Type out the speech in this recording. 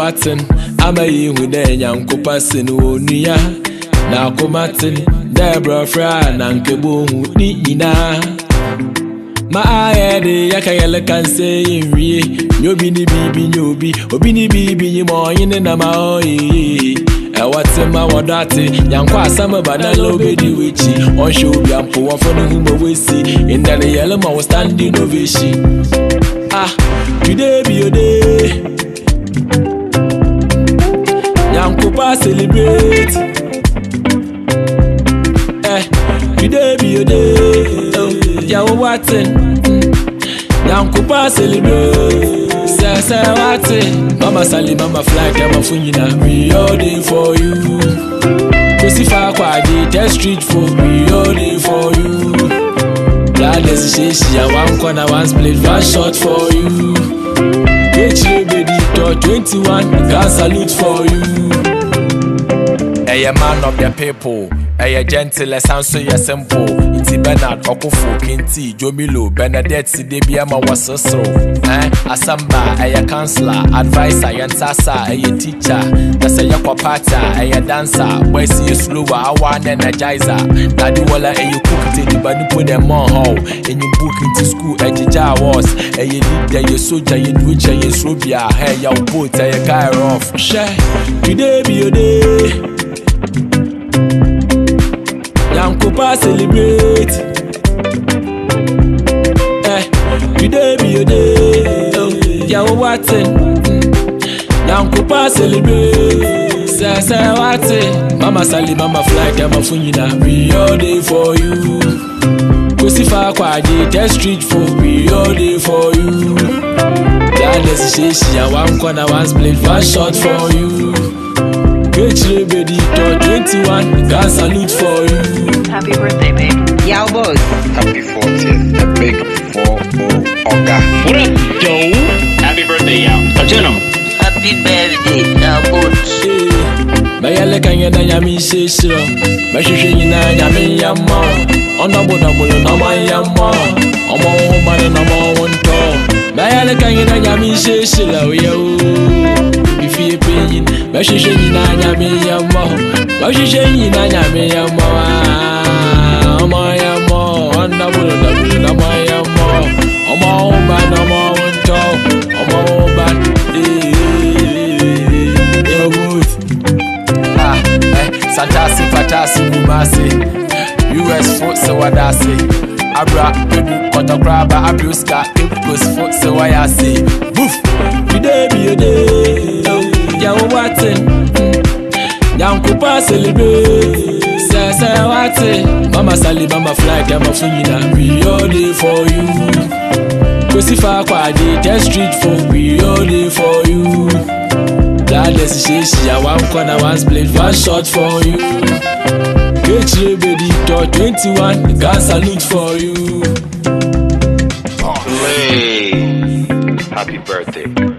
Watson, I'm a you with a young copasin who near. Now Comatin, Deborah Fry, and Kabo, Nina. My eye, the Yakayala can say in re, you be the baby, you be, Obini baby, more in the Namaoi. What's in my wadati, young Quasama Banalo Bedi Witchy, on show be a poor for the whom we see, in the yellow was standing ovation. Ah, today be your day. Young Copa celebrate. Today be your day. Young Watson. Young Copa celebrate. Say Watson. Mama Sally, Mama Flag, I'm a funina. We all day for you. Crucify Quadi, test street for we all day for you. Glad as she one corner, one split, one shot for you. Get you baby, 21, God salute for you. A man of the people, a gentle, sound so ya simple. It's Bernard, Okofo, Kinti, Jomilo, Bernadette, Sidebiama was so. Asamba, a counselor, advisor, and Sasa, a teacher, that's a yakopata, a dancer, where see you slower, I want energizer. Nadiwala, a you cook it, but you put them on home, and you book into school at the jar was, a you lead your soldier, you which a you Rubia, hey, your boat, a guy off. Share, today be your day. Young Copa celebrate. Today be your day. Young Watson. Young Copa celebrate. Say Watson. Mama Sally, Mama Flag, I'm a funina. We all day for you. Crucify Quadi, test street for we all day for you. God is she, one corner, one split, one shot for you. Get you baby, 21, God salute for you. Happy birthday, babe. Yow boss. Happy 40th, a big 4-0 Oga. What up, Joe? Happy birthday, Yow. Continue. Happy birthday, yow boss. Mayale kanya na yami shishiro. Mashishe yina yami yamma. Onabo no ma yamma. Omo mane no mo wonto. Mayale kanya na yami shishiro yo. Ifi epeyin. Mashishe yina yami yamma. Mashishe yina yami yamma. Omo yamma. Onabo no ma yamma. Omo mane no mo wonto. Omo mane. Santasi, Fatasi, Bumasi, US foot, so what I say. Abra, Pedu, Kotokraba, Abuska, Impus foot, so I say. Boof, today be your day. Young Watson, Young Copa celebrate. Say Watson, Mama Sally, Mama Flag, I'm a funina. We all day for you. Crucify Quadi, test street for we all day for you. Glad as she, one corner, one split, one shot for you. Get you baby, 21, God salute for you. Hey, happy birthday.